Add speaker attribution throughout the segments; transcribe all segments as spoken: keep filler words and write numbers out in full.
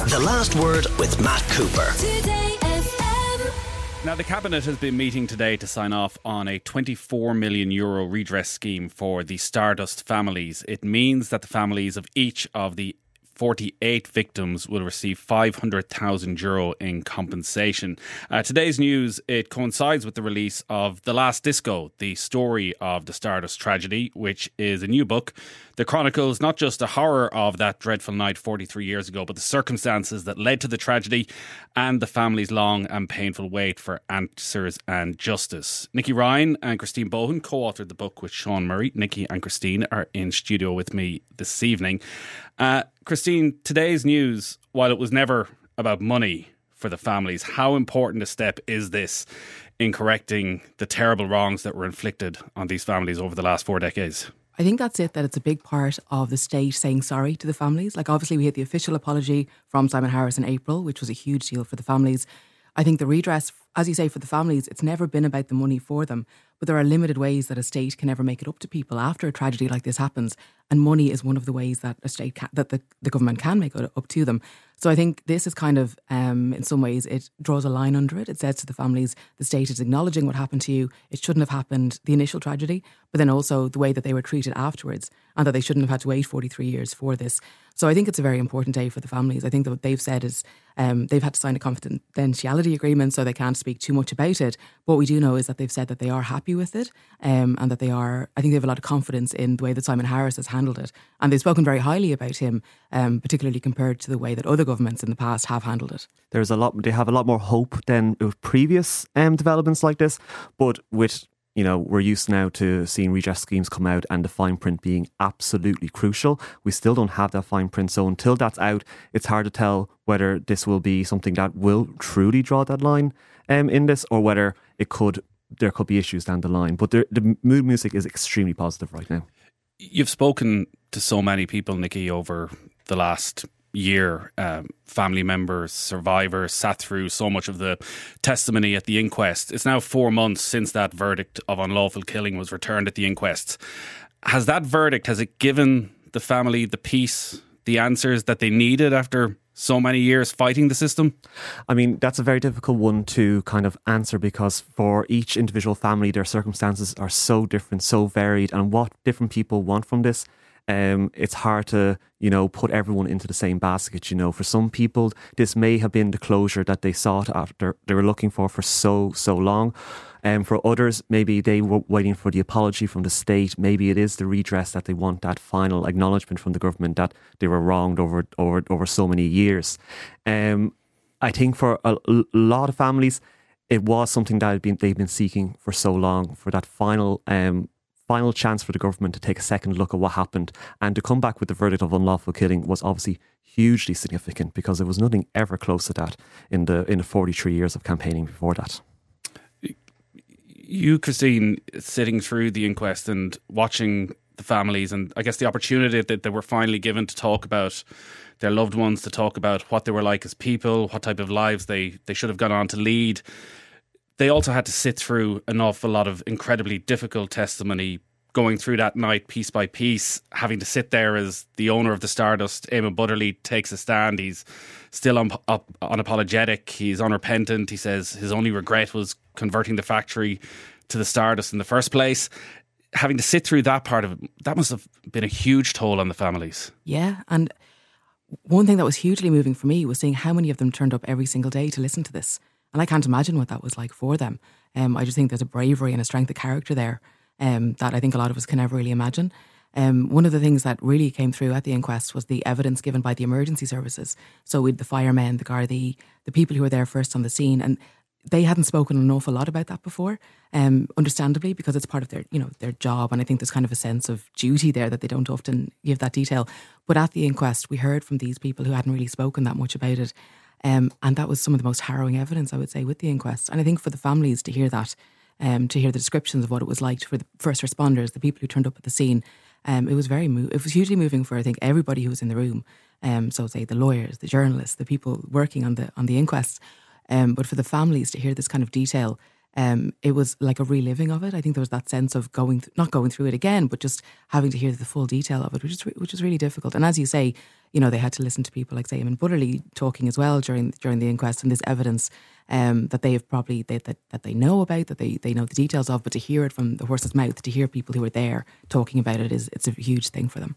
Speaker 1: The Last Word with Matt Cooper.
Speaker 2: Now, the Cabinet has been meeting today to sign off on a twenty-four million euro redress scheme for the Stardust families. It means that the families of each of the forty-eight victims will receive five hundred thousand euro in compensation. Uh, today's news, it coincides with the release of The Last Disco, the story of the Stardust tragedy, which is a new book that chronicles not just the horror of that dreadful night forty-three years ago, but the circumstances that led to the tragedy and the family's long and painful wait for answers and justice. Nicky Ryan and Christine Bohan co-authored the book with Sean Murray. Nicky and Christine are in studio with me this evening. Uh, Christine, today's news, while it was never about money for the families, how important a step is this in correcting the terrible wrongs that were inflicted on these families over the last four decades?
Speaker 3: I think that's it, that it's a big part of the state saying sorry to the families. Like, obviously we had the official apology from Simon Harris in April, which was a huge deal for the families. I think the redress, as you say, for the families, it's never been about the money for them. But there are limited ways that a state can ever make it up to people after a tragedy like this happens. And money is one of the ways that a state can, that the, the government can make it up to them. So I think this is kind of, um, in some ways, it draws a line under it. It says to the families, the state is acknowledging what happened to you. It shouldn't have happened, the initial tragedy, but then also the way that they were treated afterwards, and that they shouldn't have had to wait forty-three years for this. So I think it's a very important day for the families. I think that what they've said is um, they've had to sign a confidentiality agreement, so they can't speak too much about it. But what we do know is that they've said that they are happy with it, um, and that they are, I think they have a lot of confidence in the way that Simon Harris has handled it. And they've spoken very highly about him, um, particularly compared to the way that other governments in the past have handled it.
Speaker 4: There's a lot, they have a lot more hope than with previous um, developments like this, but with, you know, we're used now to seeing redress schemes come out and the fine print being absolutely crucial. We still don't have that fine print. So until that's out, it's hard to tell whether this will be something that will truly draw that line um, in this, or whether it could, there could be issues down the line. But the, the mood music is extremely positive right now.
Speaker 2: You've spoken to so many people, Nicky, over the last year, um, family members, survivors, sat through so much of the testimony at the inquest. It's now four months since that verdict of unlawful killing was returned at the inquest. Has that verdict, has it given the family the peace, the answers that they needed after so many years fighting the system?
Speaker 4: I mean, that's a very difficult one to kind of answer, because for each individual family, their circumstances are so different, so varied, and what different people want from this. Um, it's hard to, you know, put everyone into the same basket. You know, for some people, this may have been the closure that they sought after, they were looking for for so, so long. And um, for others, maybe they were waiting for the apology from the state. Maybe it is the redress that they want, that final acknowledgement from the government that they were wronged over over over so many years. Um, I think for a, a lot of families, it was something that had been they've been seeking for so long, for that final um. final chance for the government to take a second look at what happened, and to come back with the verdict of unlawful killing was obviously hugely significant, because there was nothing ever close to that in the in the forty-three years of campaigning before that.
Speaker 2: You, Christine, sitting through the inquest and watching the families, and I guess the opportunity that they were finally given to talk about their loved ones, to talk about what they were like as people, what type of lives they, they should have gone on to lead. They also had to sit through an awful lot of incredibly difficult testimony, going through that night piece by piece, having to sit there as the owner of the Stardust, Eamon Butterly, takes a stand. He's still un- up, unapologetic. He's unrepentant. He says his only regret was converting the factory to the Stardust in the first place. Having to sit through that part of it, that must have been a huge toll on the families.
Speaker 3: Yeah, and one thing that was hugely moving for me was seeing how many of them turned up every single day to listen to this. And I can't imagine what that was like for them. Um, I just think there's a bravery and a strength of character there um, that I think a lot of us can never really imagine. Um, one of the things that really came through at the inquest was the evidence given by the emergency services. So with the firemen, the Gardaí, the people who were there first on the scene, and they hadn't spoken an awful lot about that before, um, understandably, because it's part of their, you know, their job. And I think there's kind of a sense of duty there that they don't often give that detail. But at the inquest, we heard from these people who hadn't really spoken that much about it. Um, and that was some of the most harrowing evidence, I would say, with the inquest. And I think for the families to hear that, um, to hear the descriptions of what it was like for the first responders, the people who turned up at the scene, um, it was very, mo- it was hugely moving for, I think, everybody who was in the room. Um, so say the lawyers, the journalists, the people working on the on the inquest. Um, but for the families to hear this kind of detail, um, it was like a reliving of it. I think there was that sense of going, th- not going through it again, but just having to hear the full detail of it, which is re- which is really difficult. And as you say, you know, they had to listen to people like, say, Eamon Butterly talking as well during during the inquest, and this evidence um, that they have probably they, that that they know about, that they they know the details of, but to hear it from the horse's mouth, to hear people who were there talking about it, is it's a huge thing for them.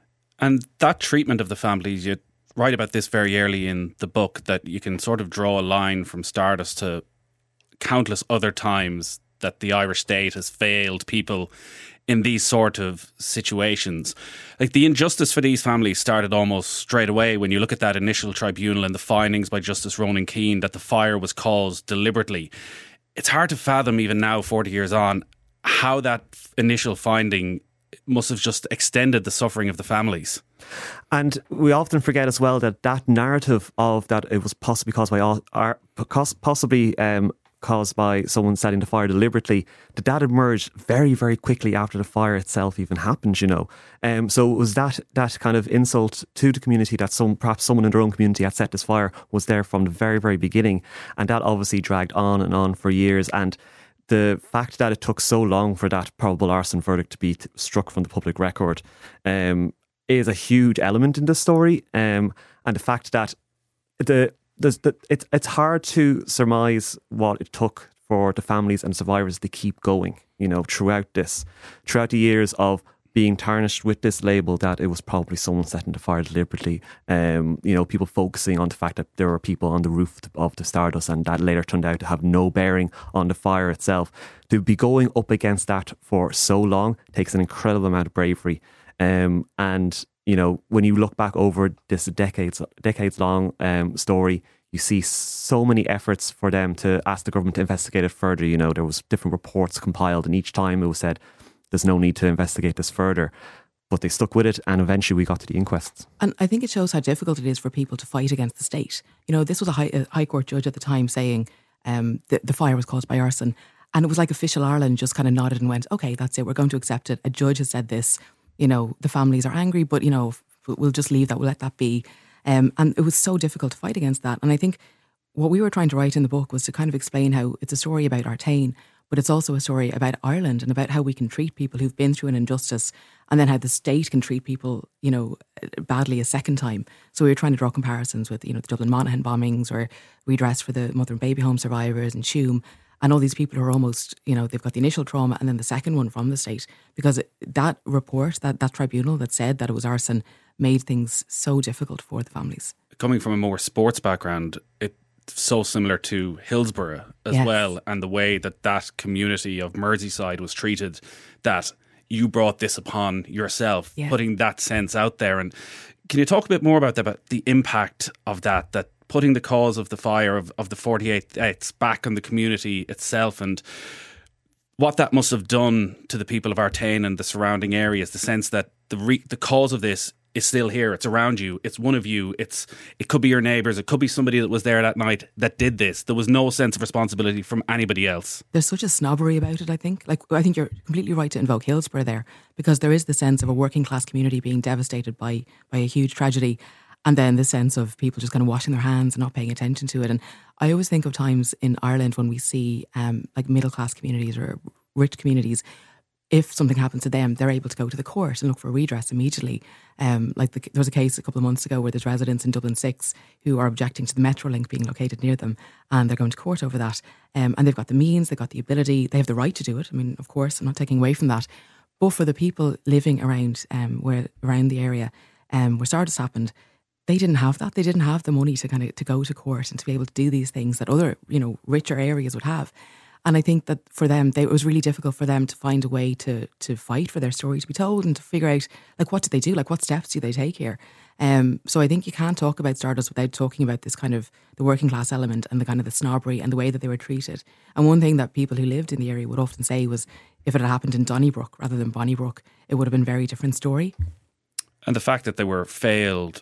Speaker 2: And that treatment of the families, you write about this very early in the book, that you can sort of draw a line from Stardust to countless other times that the Irish state has failed people in these sort of situations. Like, the injustice for these families started almost straight away when you look at that initial tribunal and the findings by Justice Ronan Keane that the fire was caused deliberately. It's hard to fathom even now, forty years on, how that initial finding must have just extended the suffering of the families.
Speaker 4: And we often forget as well that that narrative of that it was possibly caused by all, or possibly um, caused by someone setting the fire deliberately, that that emerged very, very quickly after the fire itself even happened, you know. Um, so it was that that kind of insult to the community that some perhaps someone in their own community had set this fire was there from the very, very beginning. And that obviously dragged on and on for years. And the fact that it took so long for that probable arson verdict to be t- struck from the public record um, is a huge element in this story. Um, and the fact that the There's the, it's it's hard to surmise what it took for the families and survivors to keep going, you know, throughout this, throughout the years of being tarnished with this label that it was probably someone setting the fire deliberately. Um, you know, people focusing on the fact that there were people on the roof of the Stardust, and that later turned out to have no bearing on the fire itself. To be going up against that for so long takes an incredible amount of bravery. Um, and you know, when you look back over this decades decades long um, story, you see so many efforts for them to ask the government to investigate it further. You know, there was different reports compiled, and each time it was said, there's no need to investigate this further. But they stuck with it, and eventually we got to the inquests.
Speaker 3: And I think it shows how difficult it is for people to fight against the state. You know, this was a high, a high court judge at the time saying um, that the fire was caused by arson. And it was like official Ireland just kind of nodded and went, okay, that's it, we're going to accept it. A judge has said this. You know, the families are angry, but, you know, we'll just leave that, we'll let that be. Um, and it was so difficult to fight against that. And I think what we were trying to write in the book was to kind of explain how it's a story about Artane, but it's also a story about Ireland and about how we can treat people who've been through an injustice, and then how the state can treat people, you know, badly a second time. So we were trying to draw comparisons with, you know, the Dublin Monaghan bombings, or redress for the mother and baby home survivors in Tuam. And all these people who are almost, you know, they've got the initial trauma and then the second one from the state. Because that report, that, that tribunal that said that it was arson, made things so difficult for the families.
Speaker 2: Coming from a more sports background, it's so similar to Hillsborough as
Speaker 3: yes.
Speaker 2: well, and the way that that community of Merseyside was treated, that you brought this upon yourself, yeah. putting that sense out there. And can you talk a bit more about that, about the impact of that, that putting the cause of the fire of, of the forty-eight deaths back on the community itself, and what that must have done to the people of Artane and the surrounding areas, the sense that the re- the cause of this is still here, it's around you, it's one of you, it's it could be your neighbours, it could be somebody that was there that night that did this. There was no sense of responsibility from anybody else.
Speaker 3: There's such a snobbery about it, I think. Like, I think you're completely right to invoke Hillsborough there, because there is the sense of a working class community being devastated by by a huge tragedy. And then the sense of people just kind of washing their hands and not paying attention to it. And I always think of times in Ireland when we see um, like middle class communities or rich communities, if something happens to them, they're able to go to the court and look for redress immediately. Um, like the, there was a case a couple of months ago where there's residents in Dublin six who are objecting to the Metrolink being located near them, and they're going to court over that. Um, and they've got the means, they've got the ability, they have the right to do it. I mean, of course, I'm not taking away from that. But for the people living around um, where around the area um, where Stardust happened, they didn't have that. They didn't have the money to kind of to go to court and to be able to do these things that other, you know, richer areas would have. And I think that for them, they, it was really difficult for them to find a way to to fight for their story to be told, and to figure out, like, what do they do? Like, what steps do they take here? Um, so I think you can't talk about Stardust without talking about this kind of the working class element and the kind of the snobbery and the way that they were treated. And one thing that people who lived in the area would often say was, if it had happened in Donnybrook rather than Bonnybrook, it would have been a very different story.
Speaker 2: And the fact that they were failed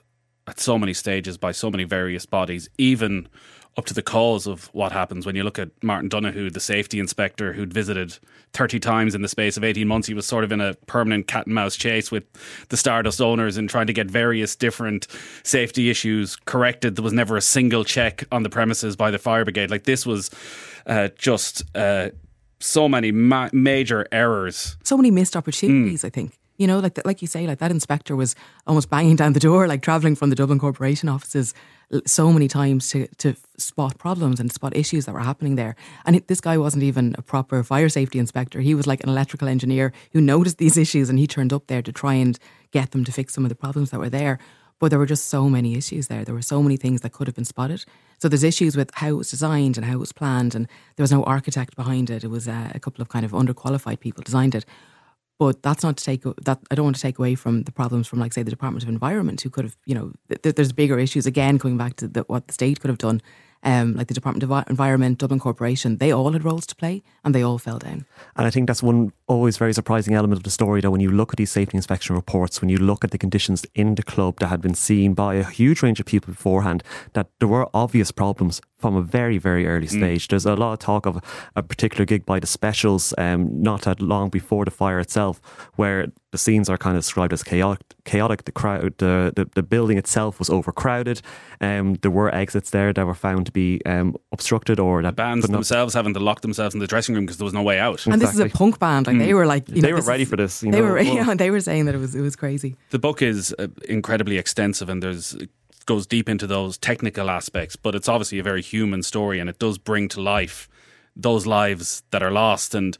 Speaker 2: at so many stages by so many various bodies, even up to the cause of what happens. When you look at Martin Donoghue, the safety inspector who'd visited thirty times in the space of eighteen months, he was sort of in a permanent cat and mouse chase with the Stardust owners and trying to get various different safety issues corrected. There was never a single check on the premises by the fire brigade. Like, this was uh, just uh, so many ma- major errors.
Speaker 3: So many missed opportunities, mm. I think. You know, like the, like you say, like that inspector was almost banging down the door, like travelling from the Dublin Corporation offices so many times to, to spot problems and spot issues that were happening there. And it, this guy wasn't even a proper fire safety inspector. He was like an electrical engineer who noticed these issues, and he turned up there to try and get them to fix some of the problems that were there. But there were just so many issues there. There were so many things that could have been spotted. So there's issues with how it was designed and how it was planned, and there was no architect behind it. It was uh, a couple of kind of underqualified people designed it. But that's not to take that. I don't want to take away from the problems from, like, say, the Department of Environment, who could have, you know, th- there's bigger issues again coming back to the, what the state could have done. Um, like the Department of Environment, Dublin Corporation, they all had roles to play and they all fell down.
Speaker 4: And I think that's one always very surprising element of the story, though, when you look at these safety inspection reports, when you look at the conditions in the club that had been seen by a huge range of people beforehand, that there were obvious problems from a very, very early stage. Mm. There's a lot of talk of a particular gig by the Specials, um, not that long before the fire itself, where the scenes are kind of described as chaotic. Chaotic. The crowd, the, the the building itself was overcrowded. Um, there were exits there that were found to be um, obstructed, or that
Speaker 2: the bands themselves having to lock themselves in the dressing room because there was no way out.
Speaker 3: And exactly. This is a punk band. Like mm. they were like, you know,
Speaker 4: they were ready
Speaker 3: is,
Speaker 4: for this. You
Speaker 3: they
Speaker 4: know,
Speaker 3: were,
Speaker 4: well,
Speaker 3: yeah, they were saying that it was it was crazy.
Speaker 2: The book is uh, incredibly extensive, and there's. goes deep into those technical aspects, but it's obviously a very human story, and it does bring to life those lives that are lost. And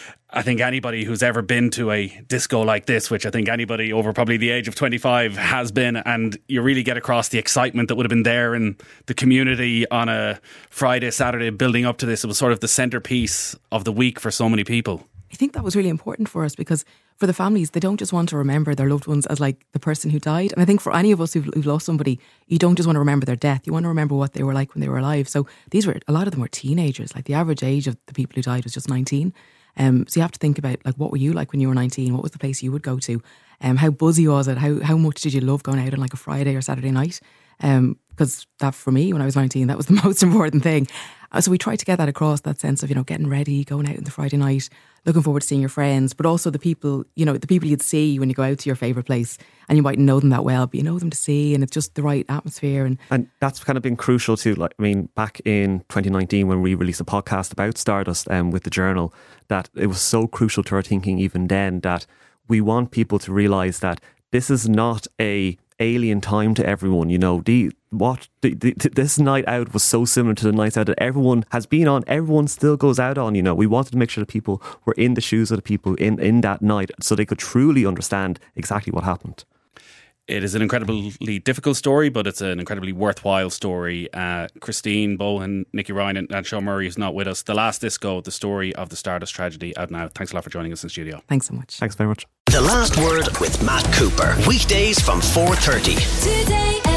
Speaker 2: I think anybody who's ever been to a disco like this, which I think anybody over probably the age of twenty-five has been, and you really get across the excitement that would have been there in the community on a Friday, Saturday building up to this. It was sort of the centrepiece of the week for so many people.
Speaker 3: I think that was really important for us, because for the families, they don't just want to remember their loved ones as like the person who died. And I think for any of us who've, who've lost somebody, you don't just want to remember their death. You want to remember what they were like when they were alive. So these were, a lot of them were teenagers. Like the average age of the people who died was just nineteen. Um, so you have to think about, like, what were you like when you were nineteen? What was the place you would go to? Um, how buzzy was it? How how much did you love going out on like a Friday or Saturday night? Um, because that, for me, when I was nineteen, that was the most important thing. Uh, so we tried to get that across, that sense of, you know, getting ready, going out on the Friday night, looking forward to seeing your friends, but also the people, you know, the people you'd see when you go out to your favourite place, and you mightn't know them that well, but you know them to see, and it's just the right atmosphere. And
Speaker 4: and that's kind of been crucial too. Like, I mean, back in twenty nineteen when we released a podcast about Stardust um, with the Journal, that it was so crucial to our thinking even then that we want people to realise that this is not a alien time to everyone. You know, the what the, the, this night out was so similar to the nights out that everyone has been on, everyone still goes out on. You know, we wanted to make sure that people were in the shoes of the people in, in that night, so they could truly understand exactly what happened.
Speaker 2: It is an incredibly difficult story, but it's an incredibly worthwhile story. Uh, Christine Bohan, Nicky Ryan and, and Sean Murray is not with us. The Last Disco, the story of the Stardust tragedy, out now. Thanks a lot for joining us in studio.
Speaker 3: Thanks so much.
Speaker 4: Thanks very much.
Speaker 1: The Last Word with Matt Cooper. Weekdays from four thirty. Today